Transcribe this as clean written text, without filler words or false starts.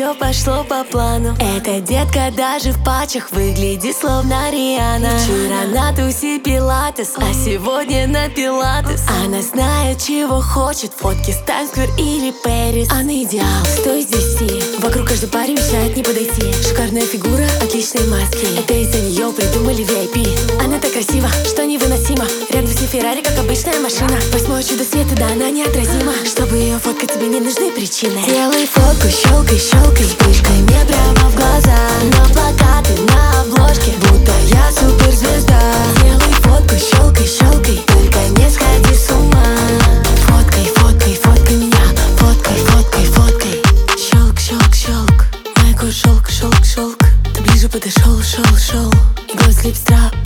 все пошло по плану. Эта детка даже в патчах выглядит словно Риhanna. Вчера на тусе пилатес, а сегодня на пилатес. Она знает, чего хочет, фотки с Таймс-сквер или Пэрис. Она идеал, 100 из 10. Вокруг каждой парень мечтает не подойти. Шикарная фигура, отличные маски. Это из-за нее придумали VIP. Она так красива, что невыносимо. Рядом с ней Феррари, как обычная машина. Восьмое чудо света, да она неотразима. Чтобы ее фоткать, тебе не нужны причины. Делай фотку, щелкай, щелкай, вспышкой мне прямо в глаза. На плакаты, на обложке, будто я суперзвезда. Делай фотку, щелкай, щелкай, только не сходи с ума. Фоткай, фоткай, фоткай меня, фоткай, фоткай, фоткай. Щелк, щелк, щелк, майку шелк, шелк, шелк. Ты ближе подошел, шел, шел. И голос липстра.